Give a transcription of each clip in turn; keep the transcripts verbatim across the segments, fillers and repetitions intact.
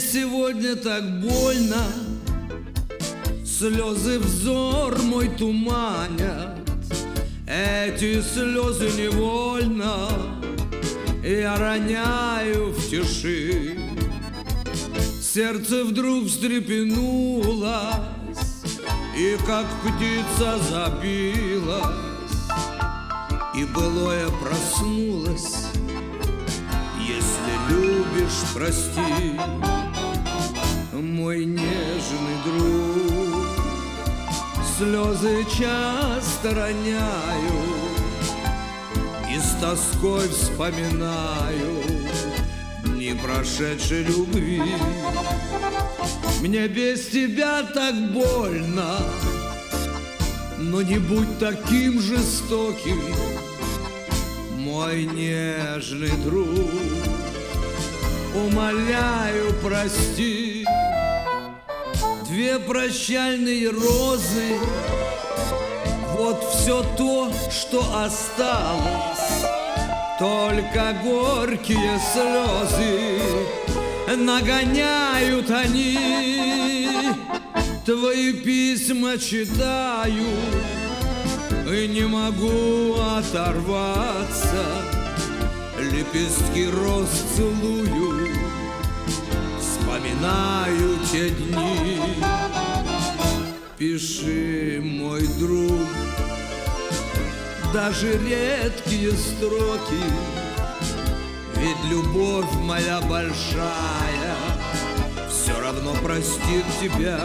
сегодня так больно, слезы взор мой туманят. Эти слезы невольно я роняю в тиши. Сердце вдруг встрепенулось и как птица забилась, и былое проснулось. Если любишь, прости, мой нежный друг. Слезы часто роняю и с тоской вспоминаю дни прошедшей любви. Мне без тебя так больно, но не будь таким жестоким, мой нежный друг. Умоляю, прости. Две прощальные розы, вот все то, что осталось. Только горькие слезы нагоняют они. Твои письма читаю и не могу оторваться. Лепестки роз целую, вспоминаю те дни. Пиши, мой друг, даже редкие строки, ведь любовь моя большая все равно простит тебя.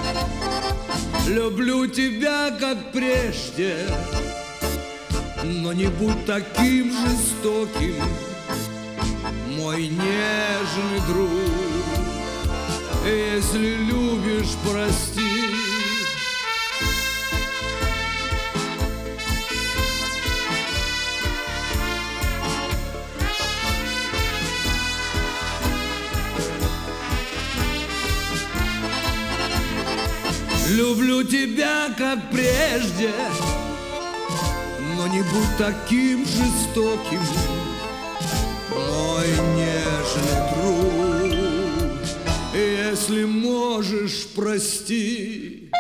Люблю тебя, как прежде, но не будь таким жестоким, мой нежный друг. Если любишь, прости. Люблю тебя, как прежде, но не будь таким жестоким, мой нежный друг. Если можешь, прости.